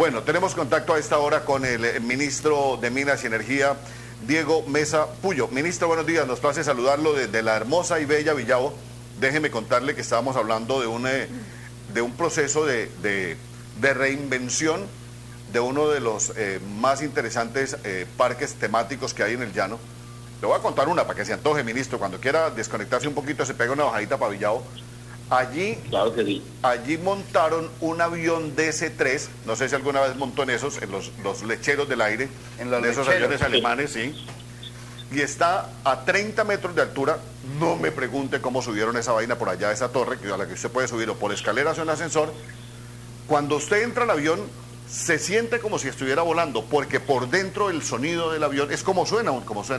Bueno, tenemos contacto a esta hora con el ministro de Minas y Energía, Diego Mesa Puyo. Ministro, buenos días, nos place saludarlo desde la hermosa y bella Villavo. Déjeme contarle que estábamos hablando de un proceso de reinvención de uno de los más interesantes parques temáticos que hay en el llano. Le voy a contar una para que se antoje, ministro. Cuando quiera desconectarse un poquito, se pega una bajadita para Villavo. Allí, claro que sí. Allí montaron un avión DC-3, no sé si alguna vez montó en esos, en los lecheros del aire, de esos aviones alemanes, sí. Y está a 30 metros de altura. No me pregunte cómo subieron esa vaina por allá, esa torre, a la que usted puede subir o por escaleras o en ascensor. Cuando usted entra al avión, se siente como si estuviera volando, porque por dentro el sonido del avión es como suena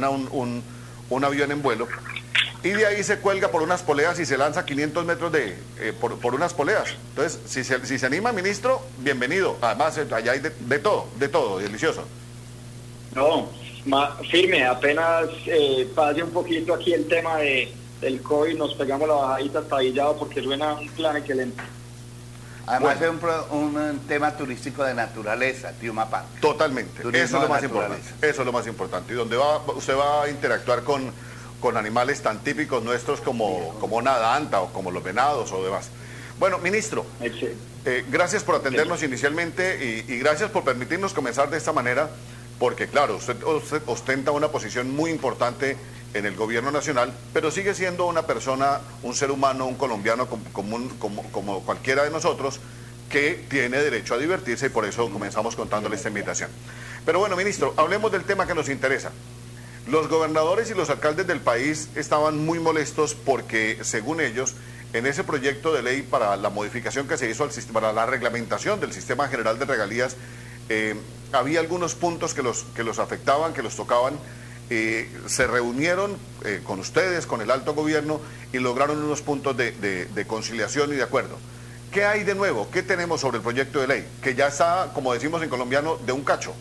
un avión en vuelo. Y de ahí se cuelga por unas poleas y se lanza 500 metros por unas poleas. Entonces, si se anima, ministro, bienvenido. Además, allá hay de todo, delicioso. No, firme, apenas pase un poquito aquí el tema del COVID, nos pegamos la bajadita hasta Villavo porque suena un plan excelente. Además es un tema turístico de naturaleza, Tiuma Park. Totalmente, Turismo eso es lo más naturaleza. importante. Eso es lo más importante. Y donde usted va a interactuar con animales tan típicos nuestros como una danta o como los venados o demás. Bueno, ministro, gracias por atendernos inicialmente y gracias por permitirnos comenzar de esta manera, porque claro, usted ostenta una posición muy importante en el gobierno nacional, pero sigue siendo una persona, un ser humano, un colombiano común como cualquiera de nosotros, que tiene derecho a divertirse y por eso comenzamos contándole esta invitación. Pero bueno, ministro, hablemos del tema que nos interesa. Los gobernadores y los alcaldes del país estaban muy molestos porque, según ellos, en ese proyecto de ley para la modificación que se hizo para la reglamentación del Sistema General de Regalías, había algunos puntos que los afectaban, que los tocaban. Se reunieron con ustedes, con el alto gobierno, y lograron unos puntos de conciliación y de acuerdo. ¿Qué hay de nuevo? ¿Qué tenemos sobre el proyecto de ley? Que ya está, como decimos en colombiano, de un cacho.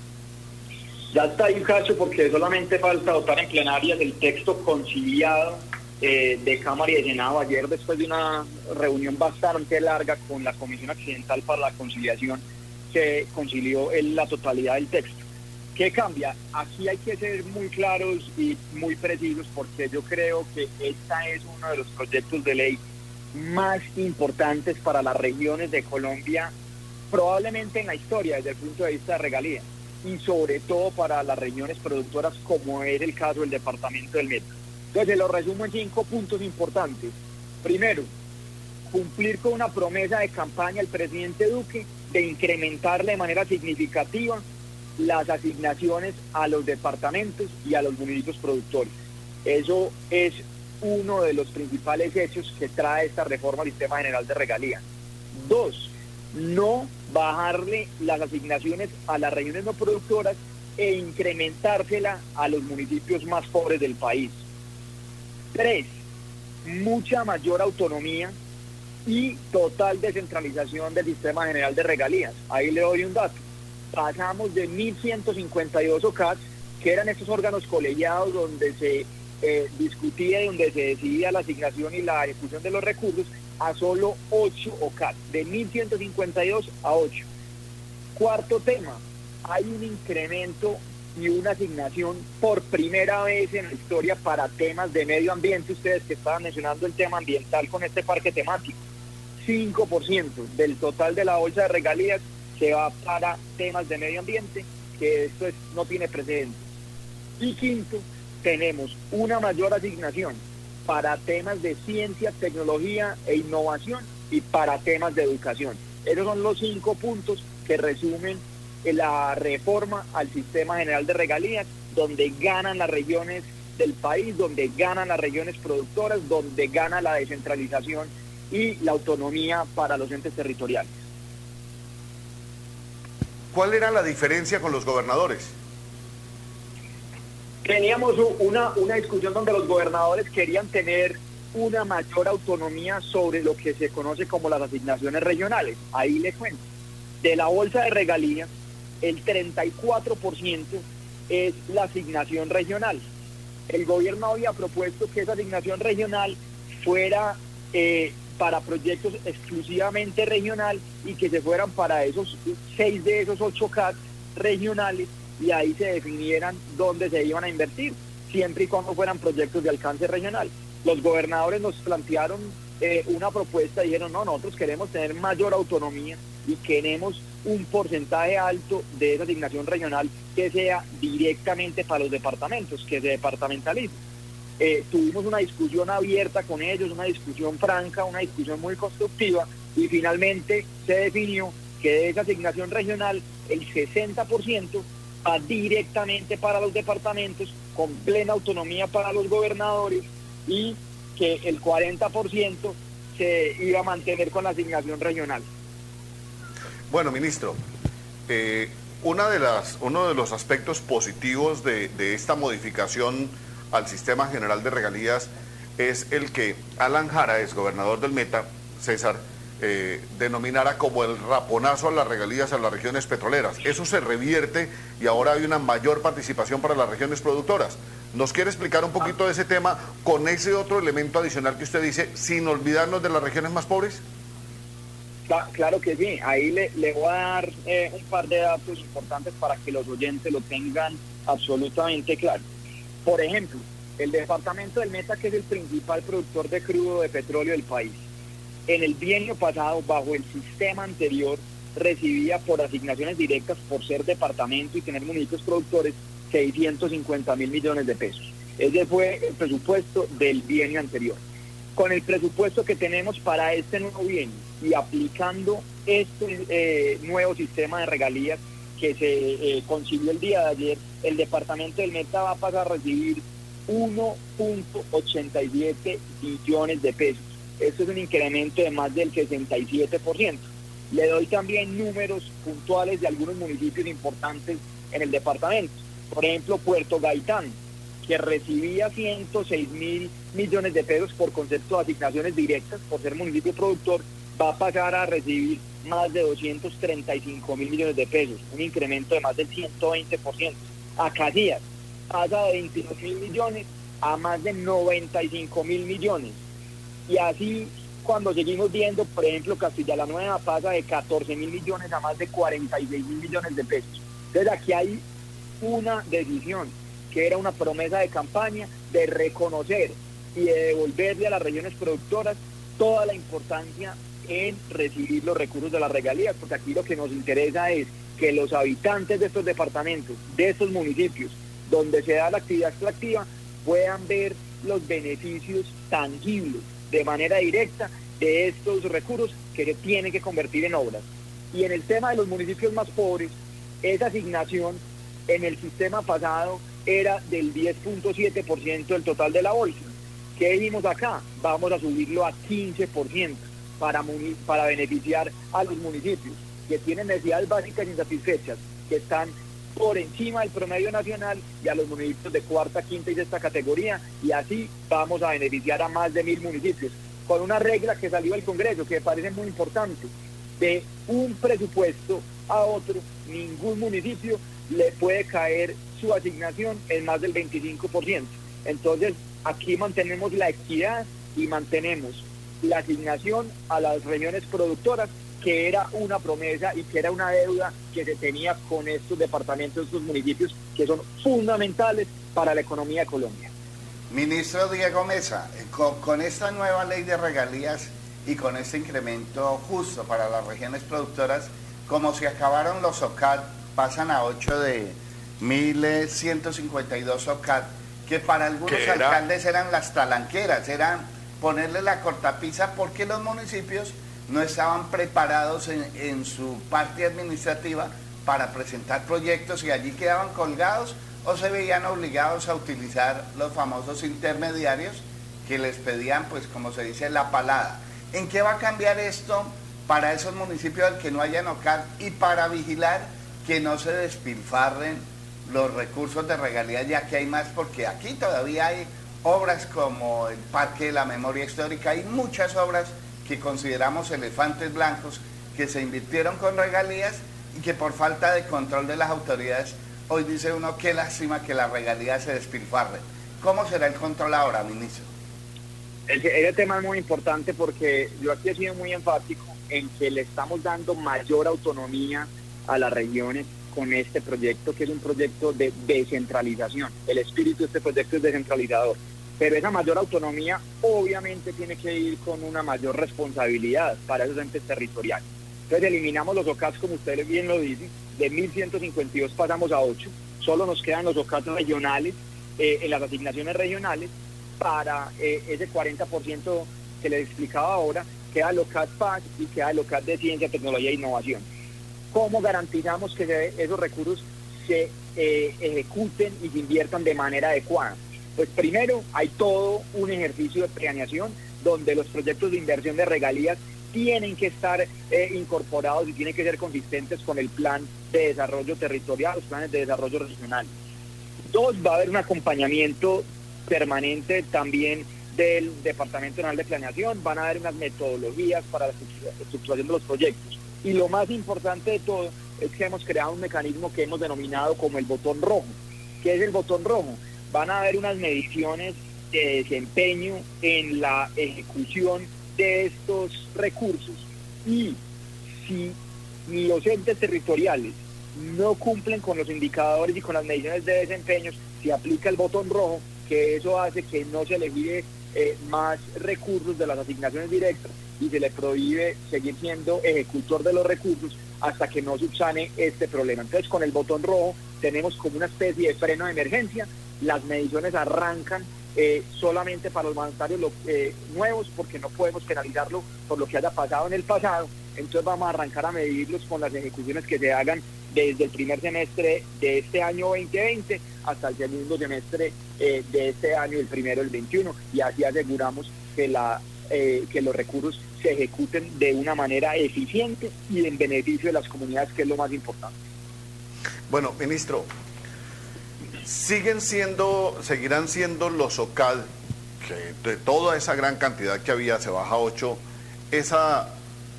Ya está ahí un cacho porque solamente falta votar en plenaria el texto conciliado de Cámara y de Senado. Ayer, después de una reunión bastante larga con la Comisión Accidental para la Conciliación, se concilió la totalidad del texto. ¿Qué cambia? Aquí hay que ser muy claros y muy precisos porque yo creo que esta es uno de los proyectos de ley más importantes para las regiones de Colombia, probablemente en la historia desde el punto de vista de regalías, y sobre todo para las regiones productoras como es el caso del departamento del Meta. Entonces lo resumo en 5 puntos importantes. Primero, cumplir con una promesa de campaña del presidente Duque de incrementar de manera significativa las asignaciones a los departamentos y a los municipios productores. Eso es uno de los principales hechos que trae esta reforma al Sistema General de Regalías. 2, no bajarle las asignaciones a las regiones no productoras e incrementársela a los municipios más pobres del país. 3, mucha mayor autonomía y total descentralización del Sistema General de Regalías. Ahí le doy un dato. Pasamos de 1.152 OCADs, que eran estos órganos colegiados donde se discutía y donde se decidía la asignación y la ejecución de los recursos, a solo 8 OCADs, de 1.152 a 8. Cuarto tema, hay un incremento y una asignación por primera vez en la historia para temas de medio ambiente. Ustedes que estaban mencionando el tema ambiental con este parque temático, 5% del total de la bolsa de regalías se va para temas de medio ambiente, que esto no tiene precedentes. Y quinto, tenemos una mayor asignación para temas de ciencia, tecnología e innovación y para temas de educación. Esos son los 5 puntos que resumen la reforma al Sistema General de Regalías, donde ganan las regiones del país, donde ganan las regiones productoras, donde gana la descentralización y la autonomía para los entes territoriales. ¿Cuál era la diferencia con los gobernadores? Teníamos una discusión donde los gobernadores querían tener una mayor autonomía sobre lo que se conoce como las asignaciones regionales. Ahí les cuento. De la bolsa de regalías, el 34% es la asignación regional. El gobierno había propuesto que esa asignación regional fuera para proyectos exclusivamente regional y que se fueran para esos 6 de esos 8 CAT regionales y ahí se definieran dónde se iban a invertir, siempre y cuando fueran proyectos de alcance regional. Los gobernadores nos plantearon una propuesta, dijeron, no, nosotros queremos tener mayor autonomía y queremos un porcentaje alto de esa asignación regional que sea directamente para los departamentos, que se departamentalice. Tuvimos una discusión abierta con ellos, una discusión franca, una discusión muy constructiva y finalmente se definió que de esa asignación regional el 60% va directamente para los departamentos con plena autonomía para los gobernadores y que el 40% se iba a mantener con la asignación regional. Bueno, ministro, uno de los aspectos positivos de esta modificación al sistema general de regalías es el que Alan Jara, ex gobernador del Meta, César, denominara como el raponazo a las regalías a las regiones petroleras. Eso se revierte y ahora hay una mayor participación para las regiones productoras. ¿Nos quiere explicar un poquito de ese tema con ese otro elemento adicional que usted dice, sin olvidarnos de las regiones más pobres? Claro que sí, ahí le voy a dar un par de datos importantes para que los oyentes lo tengan absolutamente claro. Por ejemplo, el departamento del Meta, que es el principal productor de crudo de petróleo del país, en el bienio pasado, bajo el sistema anterior, recibía por asignaciones directas, por ser departamento y tener municipios productores, 650.000 millones de pesos. Ese fue el presupuesto del bienio anterior. Con el presupuesto que tenemos para este nuevo bienio y aplicando este nuevo sistema de regalías que se concibió el día de ayer, el departamento del Meta va a pasar a recibir 1.87 billones de pesos. Esto es un incremento de más del 67%. Le doy también números puntuales de algunos municipios importantes en el departamento. Por ejemplo, Puerto Gaitán, que recibía 106.000 millones de pesos por concepto de asignaciones directas, por ser municipio productor, va a pasar a recibir más de 235.000 millones de pesos, un incremento de más del 120%. Acacías pasa de 22.000 millones a más de 95.000 millones. Y así, cuando seguimos viendo, por ejemplo, Castilla la Nueva pasa de 14.000 millones a más de 46.000 millones de pesos. Entonces aquí hay una decisión, que era una promesa de campaña de reconocer y de devolverle a las regiones productoras toda la importancia en recibir los recursos de las regalías, porque aquí lo que nos interesa es que los habitantes de estos departamentos, de estos municipios, donde se da la actividad extractiva, puedan ver los beneficios tangibles de manera directa de estos recursos que se tienen que convertir en obras. Y en el tema de los municipios más pobres, esa asignación en el sistema pasado era del 10.7% del total de la bolsa. ¿Qué dijimos acá? Vamos a subirlo a 15% para beneficiar a los municipios que tienen necesidades básicas insatisfechas, que están por encima del promedio nacional, y a los municipios de cuarta, quinta y sexta categoría, y así vamos a beneficiar a más de 1.000 municipios, con una regla que salió del Congreso, que me parece muy importante: de un presupuesto a otro, ningún municipio le puede caer su asignación en más del 25%. Entonces, aquí mantenemos la equidad y mantenemos la asignación a las regiones productoras, que era una promesa y que era una deuda que se tenía con estos departamentos, estos municipios, que son fundamentales para la economía de Colombia. Ministro Diego Mesa, con esta nueva ley de regalías y con este incremento justo para las regiones productoras, como se acabaron los OCAD, pasan a 8 de 1.152 OCAD, que para algunos alcaldes eran las talanqueras, eran ponerle la cortapisa porque los municipios no estaban preparados en su parte administrativa para presentar proyectos y allí quedaban colgados o se veían obligados a utilizar los famosos intermediarios que les pedían, pues como se dice, la palada. ¿En qué va a cambiar esto para esos municipios al que no hayan OCAD y para vigilar que no se despilfarren los recursos de regalías, ya que hay más? Porque aquí todavía hay obras como el Parque de la Memoria Histórica, hay muchas obras que consideramos elefantes blancos que se invirtieron con regalías y que por falta de control de las autoridades, hoy dice uno, qué lástima que las regalías se despilfarren. ¿Cómo será el control ahora, ministro? Ese tema es muy importante porque yo aquí he sido muy enfático en que le estamos dando mayor autonomía a las regiones con este proyecto, que es un proyecto de descentralización. El espíritu de este proyecto es descentralizador, pero esa mayor autonomía obviamente tiene que ir con una mayor responsabilidad para esos entes territoriales. Entonces eliminamos los OCADs, como usted bien lo dice, de 1.152 pasamos a 8, solo nos quedan los OCADs regionales, en las asignaciones regionales, para ese 40% que les explicaba ahora, queda el OCAD PAC y queda el OCAD de Ciencia, Tecnología e Innovación. ¿Cómo garantizamos que esos recursos se ejecuten y se inviertan de manera adecuada? Pues primero hay todo un ejercicio de planeación donde los proyectos de inversión de regalías tienen que estar incorporados y tienen que ser consistentes con el plan de desarrollo territorial, los planes de desarrollo regional. Dos, va a haber un acompañamiento permanente también del Departamento Nacional de Planeación, van a haber unas metodologías para la estructuración de los proyectos. Y lo más importante de todo es que hemos creado un mecanismo que hemos denominado como el botón rojo. ¿Qué es el botón rojo? Van a haber unas mediciones de desempeño en la ejecución de estos recursos y si los entes territoriales no cumplen con los indicadores y con las mediciones de desempeño, se aplica el botón rojo, que eso hace que no se le gire más recursos de las asignaciones directas y se le prohíbe seguir siendo ejecutor de los recursos hasta que no subsane este problema. Entonces, con el botón rojo tenemos como una especie de freno de emergencia, las mediciones arrancan solamente para los mandatarios nuevos, porque no podemos penalizarlo por lo que haya pasado en el pasado. Entonces vamos a arrancar a medirlos con las ejecuciones que se hagan desde el primer semestre de este año 2020 hasta el segundo semestre de este año, el primero del 21, y así aseguramos que los recursos se ejecuten de una manera eficiente y en beneficio de las comunidades, que es lo más importante. Bueno, ministro, seguirán siendo los OCAD, que de toda esa gran cantidad que había se baja a 8, esa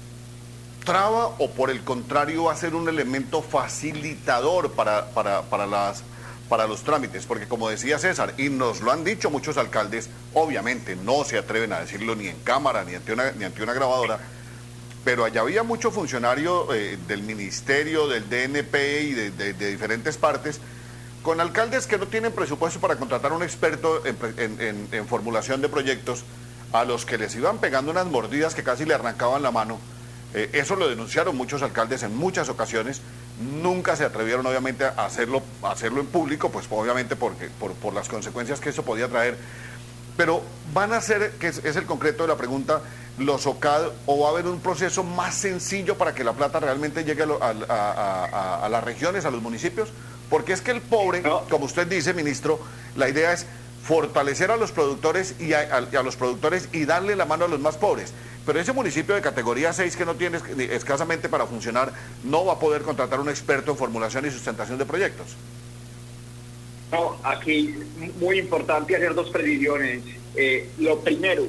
traba, o por el contrario va a ser un elemento facilitador para los trámites, porque como decía César, y nos lo han dicho muchos alcaldes, obviamente no se atreven a decirlo ni en cámara ni ante una grabadora, pero allá había mucho funcionario del ministerio, del DNP y de diferentes partes, con alcaldes que no tienen presupuesto para contratar a un experto en formulación de proyectos, a los que les iban pegando unas mordidas que casi le arrancaban la mano. Eso lo denunciaron muchos alcaldes en muchas ocasiones, nunca se atrevieron obviamente a hacerlo en público, pues obviamente por las consecuencias que eso podía traer, pero van a ser, que es el concreto de la pregunta, los OCAD, o va a haber un proceso más sencillo para que la plata realmente llegue a las regiones, a los municipios, porque es que el pobre, como usted dice, ministro, la idea es fortalecer a los productores y a los productores y darle la mano a los más pobres. Pero ese municipio de categoría 6 que no tiene escasamente para funcionar, no va a poder contratar un experto en formulación y sustentación de proyectos. No, aquí muy importante hacer dos precisiones. Lo primero,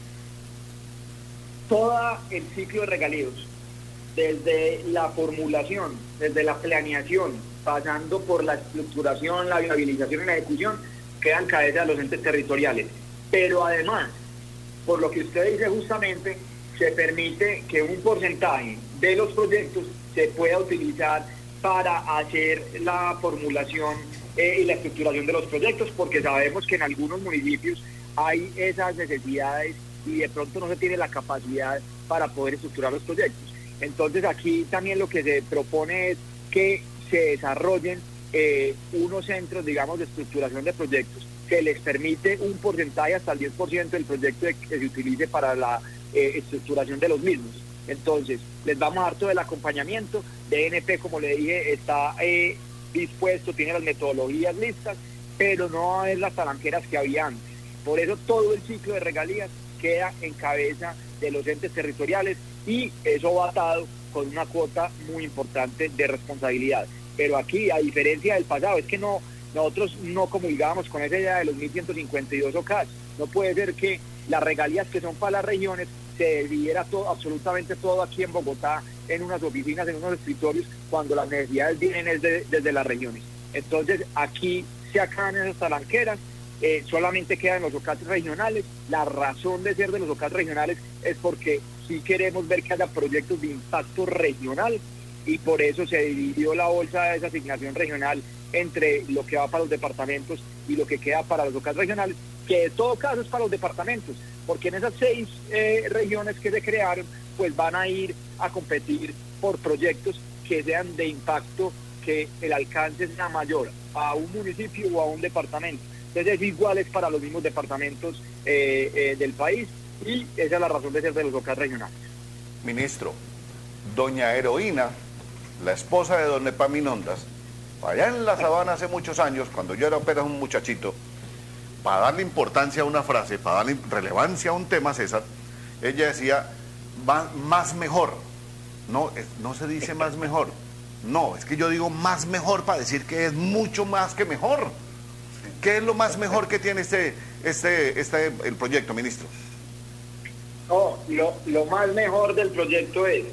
todo el ciclo de regalíos, desde la formulación, desde la planeación, pasando por la estructuración, la viabilización y la ejecución, quedan en cabeza de los entes territoriales. Pero además, por lo que usted dice justamente, se permite que un porcentaje de los proyectos se pueda utilizar para hacer la formulación y la estructuración de los proyectos, porque sabemos que en algunos municipios hay esas necesidades y de pronto no se tiene la capacidad para poder estructurar los proyectos. Entonces aquí también lo que se propone es que se desarrollen unos centros, digamos, de estructuración de proyectos que les permite un porcentaje hasta el 10% del proyecto que se utilice para la estructuración de los mismos. Entonces, les vamos a dar todo el acompañamiento. DNP, como le dije, está dispuesto, tiene las metodologías listas, pero no va a haber las talanqueras que había antes. Por eso todo el ciclo de regalías queda en cabeza de los entes territoriales y eso va atado con una cuota muy importante de responsabilidad. Pero aquí, a diferencia del pasado, es que nosotros no comulgábamos con esa idea de los 1.152 OCAD. No puede ser que las regalías que son para las regiones se dividiera absolutamente todo aquí en Bogotá, en unas oficinas, en unos escritorios, cuando las necesidades vienen desde las regiones. Entonces aquí se acaban esas talanqueras solamente quedan los OCAT regionales. La razón de ser de los OCAT regionales es porque sí queremos ver que haya proyectos de impacto regional, y por eso se dividió la bolsa de esa asignación regional entre lo que va para los departamentos y lo que queda para los OCAT regionales, que de todo caso es para los departamentos, porque en esas 6 regiones que se crearon, pues van a ir a competir por proyectos que sean de impacto, que el alcance sea mayor a un municipio o a un departamento. Entonces es iguales para los mismos departamentos del país, y esa es la razón de ser de los OCAT regionales. Ministro, doña Heroína, la esposa de don Epaminondas, allá en la sabana hace muchos años, cuando yo era apenas un muchachito, para darle importancia a una frase, para darle relevancia a un tema, César, ella decía, más mejor. No, no se dice más mejor. No, es que yo digo más mejor para decir que es mucho más que mejor. ¿Qué es lo más mejor que tiene el proyecto, ministro? No, lo más mejor del proyecto es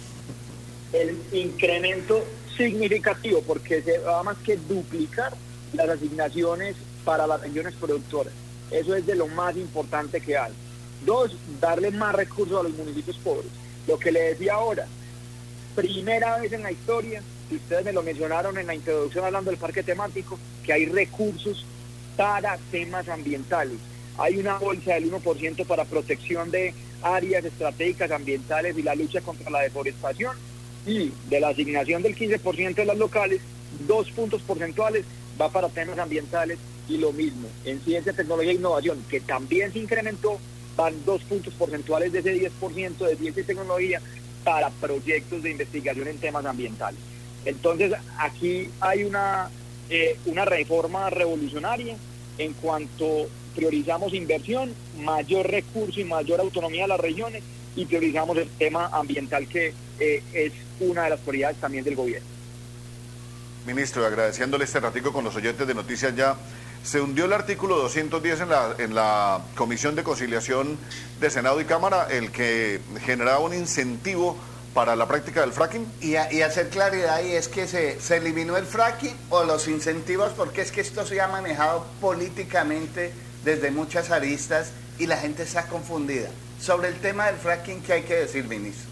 el incremento significativo, porque se va más que duplicar las asignaciones para las regiones productoras. Eso es de lo más importante que hay. 2, darle más recursos a los municipios pobres. Lo que le decía ahora, primera vez en la historia, y ustedes me lo mencionaron en la introducción hablando del parque temático, que hay recursos para temas ambientales. Hay una bolsa del 1% para protección de áreas estratégicas ambientales y la lucha contra la deforestación, y de la asignación del 15% de las locales, 2 puntos porcentuales va para temas ambientales, y lo mismo en ciencia, tecnología e innovación, que también se incrementó, van 2 puntos porcentuales de ese 10% de ciencia y tecnología para proyectos de investigación en temas ambientales. Entonces aquí hay una reforma revolucionaria en cuanto priorizamos inversión, mayor recurso y mayor autonomía a las regiones, y priorizamos el tema ambiental, que es una de las prioridades también del gobierno. Ministro, agradeciéndole este ratico con los oyentes de Noticias Ya, se hundió el artículo 210 en la Comisión de Conciliación de Senado y Cámara, el que generaba un incentivo para la práctica del fracking. Y hacer claridad, y es que se eliminó el fracking o los incentivos, porque es que esto se ha manejado políticamente desde muchas aristas y la gente está confundida. Sobre el tema del fracking, ¿qué hay que decir, ministro?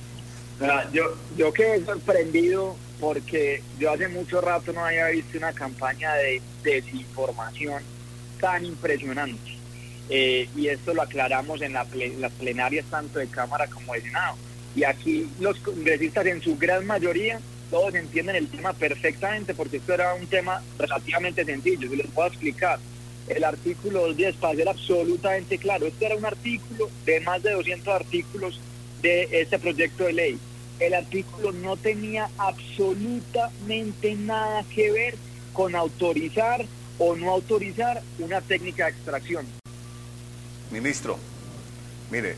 Yo quedé sorprendido porque yo hace mucho rato no había visto una campaña de desinformación tan impresionante. Y esto lo aclaramos en las plenarias tanto de Cámara como de Senado. Y aquí los congresistas en su gran mayoría, todos entienden el tema perfectamente, porque esto era un tema relativamente sencillo. Yo les puedo explicar. El artículo 210, para ser absolutamente claro, este era un artículo de más de 200 artículos de este proyecto de ley. El artículo no tenía absolutamente nada que ver con autorizar o no autorizar una técnica de extracción. Ministro, mire,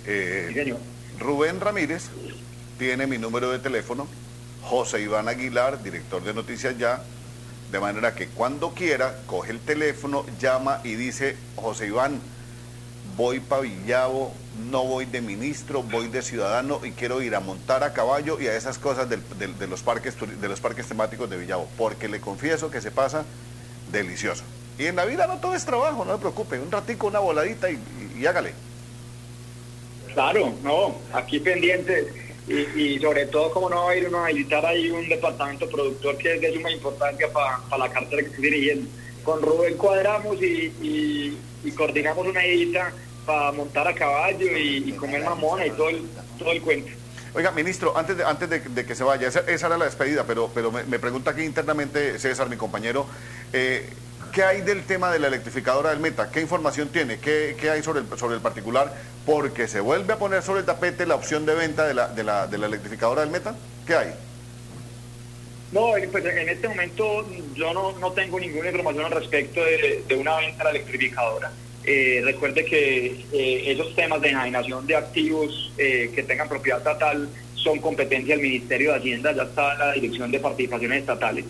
Rubén Ramírez tiene mi número de teléfono, José Iván Aguilar, director de Noticias Ya, de manera que cuando quiera, coge el teléfono, llama y dice, José Iván, voy para Villavo, no voy de ministro, voy de ciudadano y quiero ir a montar a caballo y a esas cosas de los parques temáticos de Villavo, porque le confieso que se pasa delicioso. Y en la vida no todo es trabajo, no se preocupe, un ratico, una voladita y hágale. Claro, no, aquí pendiente. Y sobre todo, como no va a ir uno a visitar ahí un departamento productor que es de suma importancia para la cartera que estoy dirigiendo. Con Rubén cuadramos y coordinamos una edita para montar a caballo y comer mamona y todo el cuento. Oiga, ministro, antes de que se vaya, esa era la despedida, pero me pregunta aquí internamente César, mi compañero, ¿qué hay del tema de la electrificadora del Meta? ¿Qué información tiene? ¿Qué hay sobre el particular? Porque se vuelve a poner sobre el tapete la opción de venta de la electrificadora del Meta. ¿Qué hay? No, pues en este momento yo no tengo ninguna información al respecto de una venta de la electrificadora. Recuerde que esos temas de enajenación de activos que tengan propiedad estatal son competencia del Ministerio de Hacienda, ya está la Dirección de Participaciones Estatales.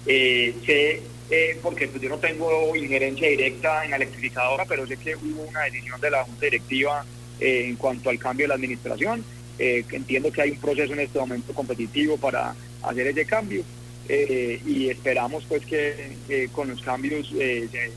Porque pues yo no tengo injerencia directa en la electrificadora, pero sé que hubo una decisión de la Junta Directiva en cuanto al cambio de la administración. Entiendo que hay un proceso en este momento competitivo para hacer ese cambio y esperamos pues que con los cambios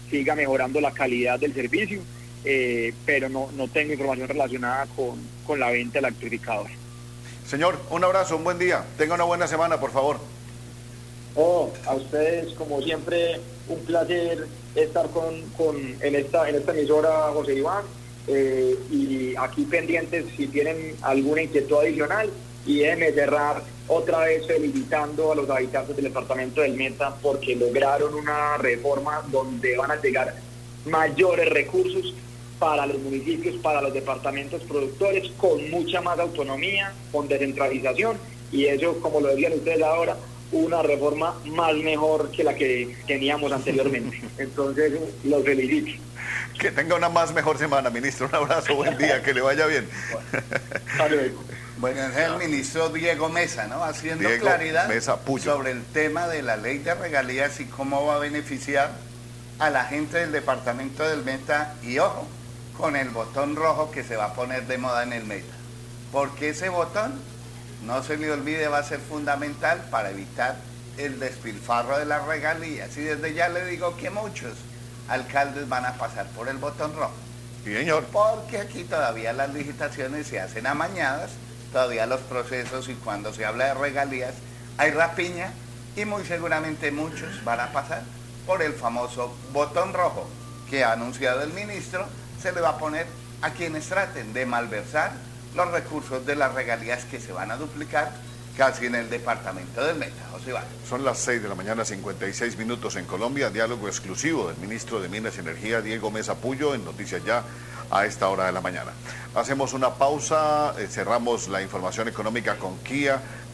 siga mejorando la calidad del servicio, pero no tengo información relacionada con la venta del electrificador. Señor, un abrazo, un buen día. Tenga una buena semana, por favor. A ustedes, como siempre, un placer estar en esta emisora, José Iván, y aquí pendientes si tienen alguna inquietud adicional, y déjenme cerrar otra vez felicitando a los habitantes del departamento del Meta porque lograron una reforma donde van a llegar mayores recursos para los municipios, para los departamentos productores, con mucha más autonomía, con descentralización, y eso, como lo decían ustedes ahora, una reforma más mejor que la que teníamos anteriormente. Entonces, los felicito. Que tenga una más mejor semana, ministro. Un abrazo, buen día, que le vaya bien. Bueno, es el ministro Diego Mesa, ¿no? Haciendo claridad sobre el tema de la ley de regalías y cómo va a beneficiar a la gente del departamento del Meta, y ojo, con el botón rojo que se va a poner de moda en el Meta. Porque ese botón, no se le olvide, va a ser fundamental para evitar el despilfarro de las regalías. Y desde ya le digo que muchos alcaldes van a pasar por el botón rojo. Sí, señor. Porque aquí todavía las licitaciones se hacen amañadas, todavía los procesos, y cuando se habla de regalías hay rapiña, y muy seguramente muchos van a pasar por el famoso botón rojo que ha anunciado el ministro. Se le va a poner a quienes traten de malversar los recursos de las regalías que se van a duplicar casi en el departamento del Meta. José Iván. Son las 6 de la mañana, 56 minutos en Colombia. Diálogo exclusivo del ministro de Minas y Energía, Diego Mesa Puyo, en Noticias Ya, a esta hora de la mañana. Hacemos una pausa, cerramos la información económica con Kia.